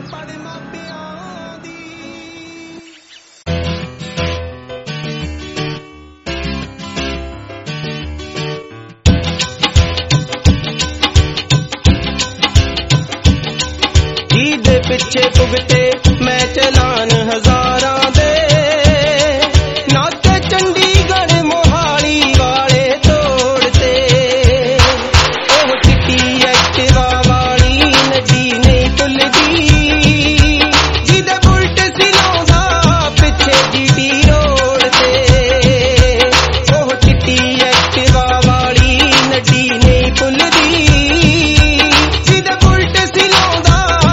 पिछे भुगते मैं चलान हजारां दे नाते चंडीगढ़ मोहाली वाले तोड़ते ओह चिट्टी एक्टिवा वाली नदी नहीं भुलदी जिदे बुलट सिलाउंदा पिछे जीडी रोड ते ओह चिट्टी एक्टिवा वाली नदी नहीं भुलदी जिदे बुलट सिलाउंदा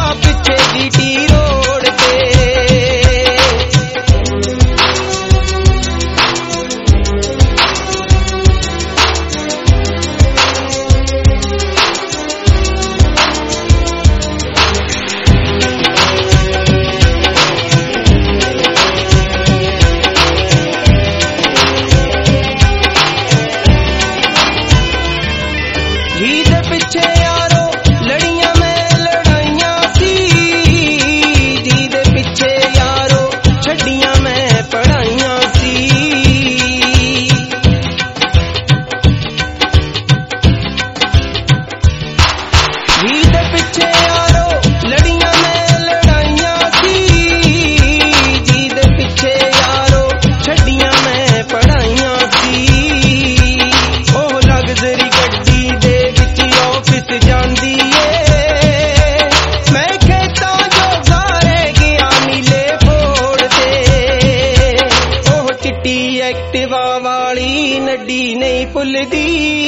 एक्टिवा वाली नड्डी नहीं भुलदी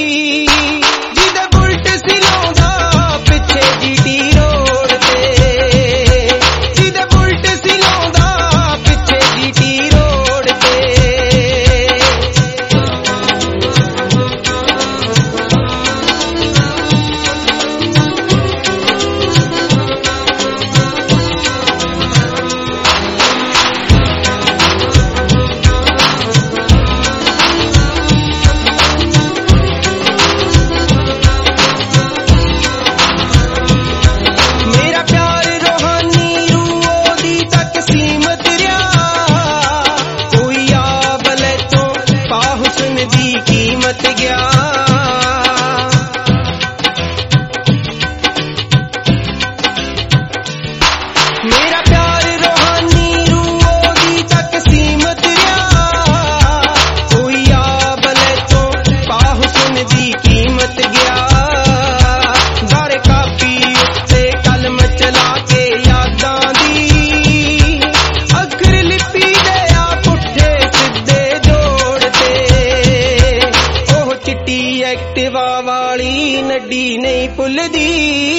जिदे बुलट सिलाउंदा पिछे जीडी रोड ते जिदे बुलट सिलाउंदा पिछे जीडी रोड ते एक्टिवा वाली नड्डी नहीं भुलदी।